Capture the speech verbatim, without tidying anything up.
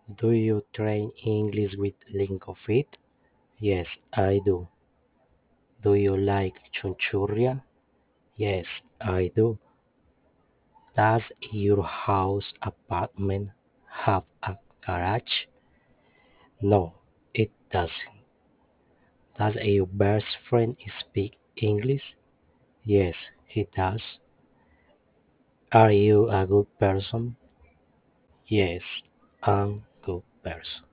Do you train English with Linkofit? Yes, I do. Do you like Chunchuria? Yes, I do. Does your house apartment have a garage? No, it doesn't. Does your best friend speak English? Yes, he does. Are you a good person? Yes, I'm a good person.